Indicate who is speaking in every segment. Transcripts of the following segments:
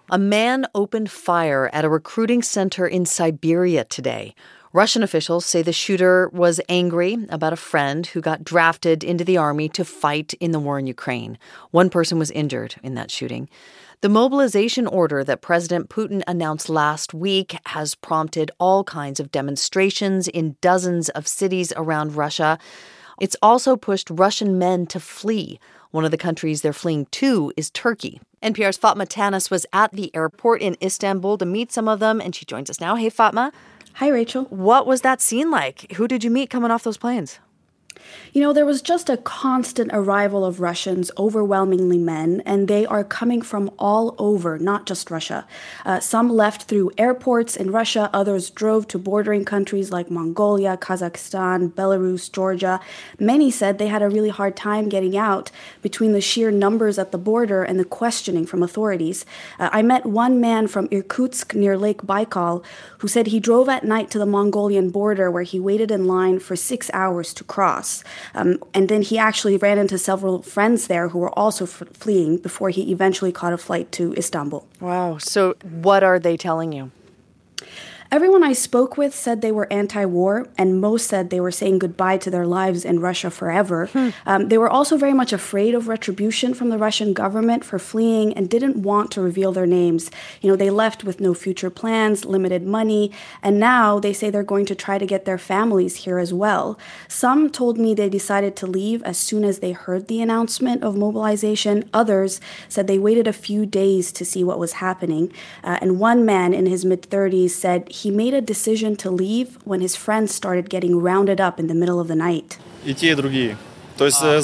Speaker 1: A man opened fire at a recruiting center in Siberia today. Russian officials say the shooter was angry about a friend who got drafted into the army to fight in the war in Ukraine. One person was injured in that shooting. The mobilization order that President Putin announced last week has prompted all kinds of demonstrations in dozens of cities around Russia. It's also pushed Russian men to flee. One of the countries they're fleeing to is Turkey. NPR's Fatma Tanis was at the airport in Istanbul to meet some of them, and she joins us now. Hey, Fatma.
Speaker 2: Hi, Rachel.
Speaker 1: What was that scene like? Who did you meet coming off those planes?
Speaker 2: You know, there was just a constant arrival of Russians, overwhelmingly men, and they are coming from all over, not just Russia. Some left through airports in Russia, others drove to bordering countries like Mongolia, Kazakhstan, Belarus, Georgia. Many said they had a really hard time getting out between the sheer numbers at the border and the questioning from authorities. I met one man from Irkutsk near Lake Baikal who said he drove at night to the Mongolian border where he waited in line for 6 hours to cross. And then he actually ran into several friends there who were also fleeing before he eventually caught a flight to Istanbul.
Speaker 1: Wow. So what are they telling you?
Speaker 2: Everyone I spoke with said they were anti-war, and most said they were saying goodbye to their lives in Russia forever. They were also very much afraid of retribution from the Russian government for fleeing and didn't want to reveal their names. You know, they left with no future plans, limited money, and now they say they're going to try to get their families here as well. Some told me they decided to leave as soon as they heard the announcement of mobilization. Others said they waited a few days to see what was happening. And one man in his mid-30s said he made a decision to leave when his friends started getting rounded up in the middle of the night. He said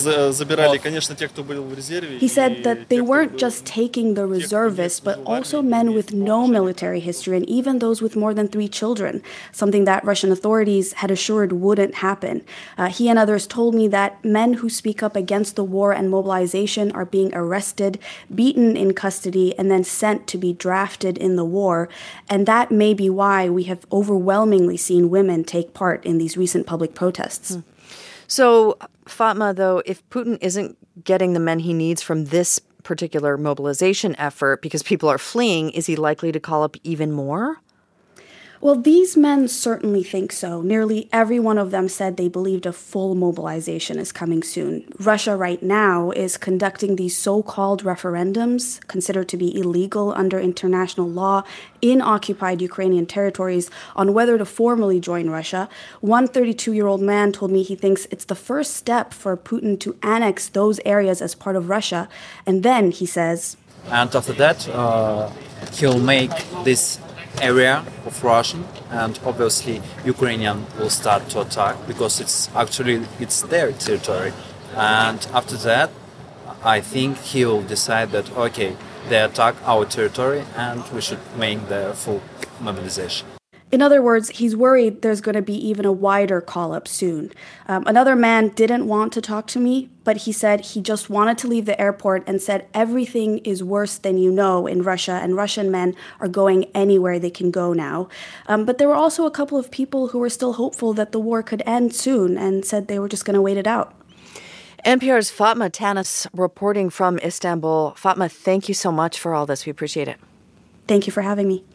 Speaker 2: that they weren't just taking the reservists, but also men with no military history and even those with more than 3 children, something that Russian authorities had assured wouldn't happen. He and others told me that men who speak up against the war and mobilization are being arrested, beaten in custody, and then sent to be drafted in the war. And that may be why we have overwhelmingly seen women take part in these recent public protests.
Speaker 1: So, Fatma, though, if Putin isn't getting the men he needs from this particular mobilization effort because people are fleeing, is he likely to call up even more?
Speaker 2: Well, these men certainly think so. Nearly every one of them said they believed a full mobilization is coming soon. Russia right now is conducting these so-called referendums, considered to be illegal under international law, in occupied Ukrainian territories on whether to formally join Russia. One 32-year-old man told me he thinks it's the first step for Putin to annex those areas as part of Russia. And then, he says,
Speaker 3: and after that, he'll make this area of Russian, and obviously Ukrainian will start to attack because it's their territory. And after that, I think he will decide that, okay, they attack our territory and we should make the full mobilization.
Speaker 2: In other words, he's worried there's going to be even a wider call-up soon. Another man didn't want to talk to me, but he said he just wanted to leave the airport and said everything is worse than you know in Russia, and Russian men are going anywhere they can go now. But there were also a couple of people who were still hopeful that the war could end soon and said they were just going to wait it out.
Speaker 1: NPR's Fatma Tanis reporting from Istanbul. Fatma, thank you so much for all this. We appreciate it.
Speaker 2: Thank you for having me.